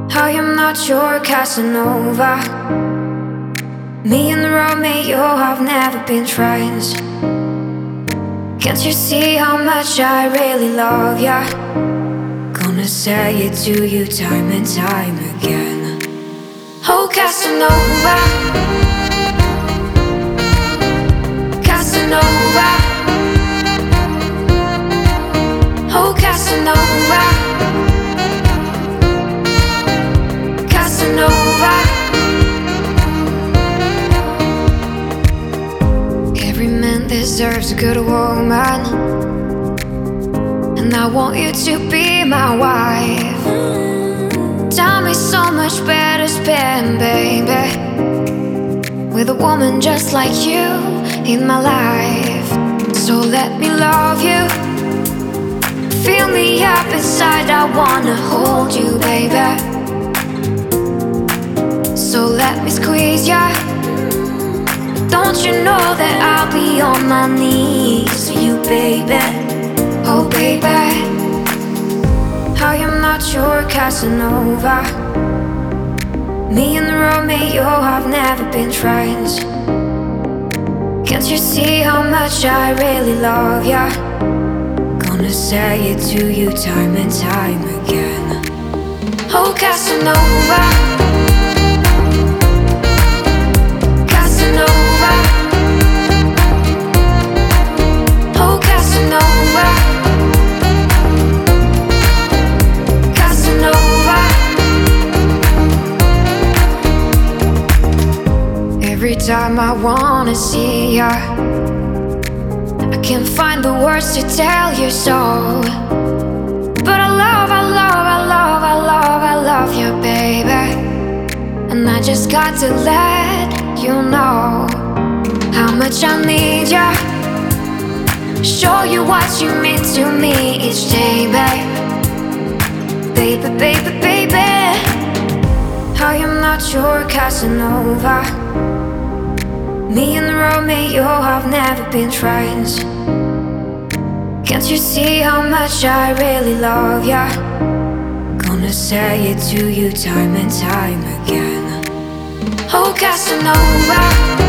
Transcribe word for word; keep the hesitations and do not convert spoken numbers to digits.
I am not your Casanova. Me and Romeo have never been friends. Can't you see how much I really love ya? Gonna say it to you time and time again. Oh, Casanova, Casanova, oh, Casanova, Casanova. Every man deserves a good woman, and I want you to be my wife. Time is so much better spent, baby, with a woman just like you in my life. So let me love you, fill me up inside, I wanna hold you, baby. So let me squeeze ya. Don't you know that I'll be on my knees for you, baby? Oh, baby, I am not your Casanova. Me and Romeo have never been friends. Can't you see how much I really love ya? Gonna say it to you time and time again. Oh, Casanova, Casanova, oh, Casanova, Casanova. Every time I wanna see ya, I can't find the words to tell you so. But I love, I love, I love, I love, I love you, baby. And I just got to let you know how much I need ya. Show you what you mean to me each day, babe. Baby, baby, baby, I am not your Casanova. Me and Romeo have never been friends. Can't you see how much I really love ya? Gonna say it to you time and time again. Oh, Casanova,